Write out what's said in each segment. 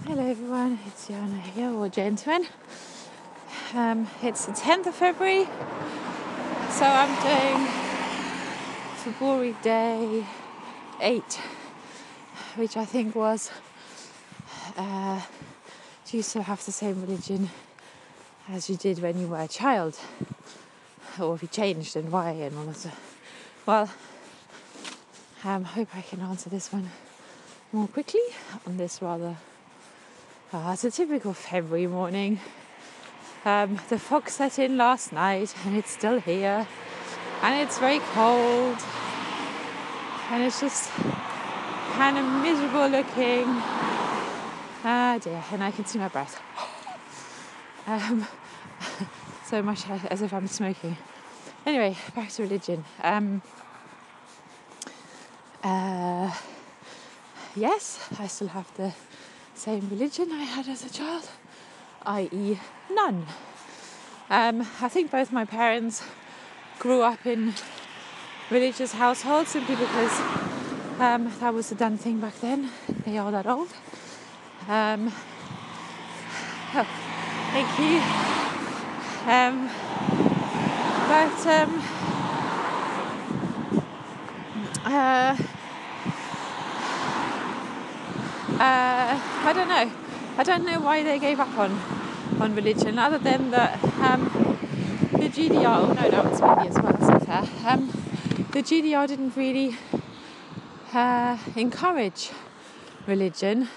Hello everyone, it's Jana here, or Gentleman. It's the 10th of February, so I'm doing February Day 8, which I think was, do you still have the same religion as you did when you were a child? Or if you changed and why and all that stuff. Well, I hope I can answer this one more quickly on this rather. It's a typical February morning. The fog set in last night and it's still here, and it's very cold, and it's just kind of miserable looking. Dear, and I can see my breath. So much as if I'm smoking. Anyway, back to religion. Yes, I still have the same religion I had as a child, i.e. none. I think both my parents grew up in religious households simply because that was the done thing back then. They are that old. Oh, thank you. I don't know. I don't know why they gave up on religion, other than that the GDR. Oh no, that was maybe as well. That's not fair. The GDR didn't really encourage religion.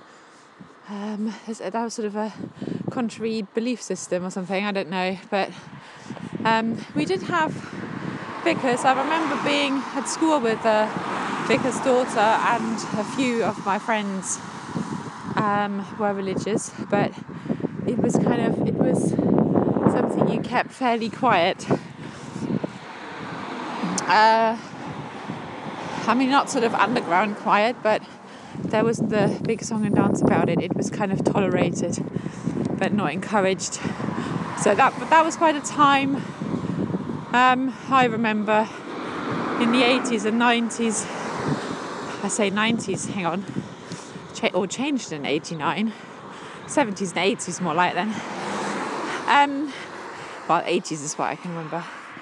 That was sort of a contrary belief system or something. I don't know, but we did have vicars. I remember being at school with a vicar's daughter, and a few of my friends were religious, but it was something you kept fairly quiet. Not sort of underground quiet, but there wasn't the big song and dance about it. It was kind of tolerated, but not encouraged. So that was quite a time. I remember in the 80s and 90s. I say 90s. Hang on. Changed in 89. 70s and 80s more like then. 80s is what I can remember.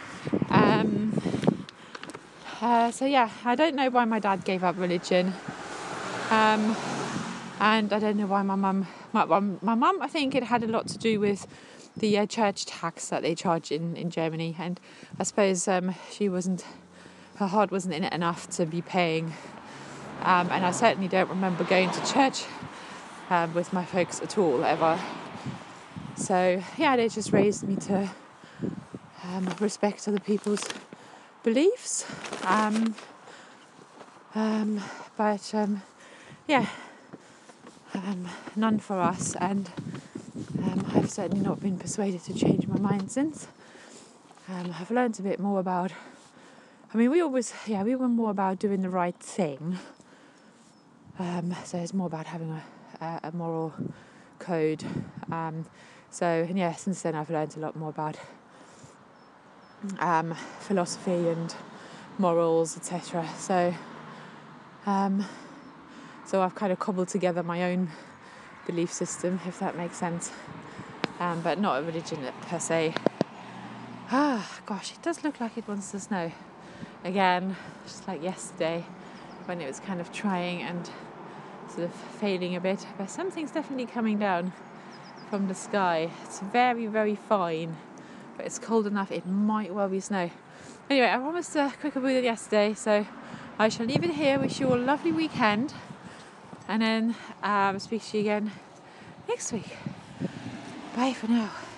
So yeah, I don't know why my dad gave up religion. And I don't know why my mum, I think it had a lot to do with the church tax that they charge in Germany. And I suppose her heart wasn't in it enough to be paying. And I certainly don't remember going to church with my folks at all, ever. So, yeah, they just raised me to respect other people's beliefs. None for us. And I've certainly not been persuaded to change my mind since. I've learned a bit more about... we were more about doing the right thing. So it's more about having a moral code. Since then I've learned a lot more about philosophy and morals, etc. So I've kind of cobbled together my own belief system, if that makes sense. But not a religion per se. Gosh, it does look like it wants to snow again, just like yesterday, when it was kind of trying and sort of fading a bit, but something's definitely coming down from the sky. It's very, very fine, but it's cold enough it might well be snow. Anyway, I promised a quicker boo than yesterday, so I shall leave it here. Wish you all a lovely weekend, and then speak to you again next week. Bye for now.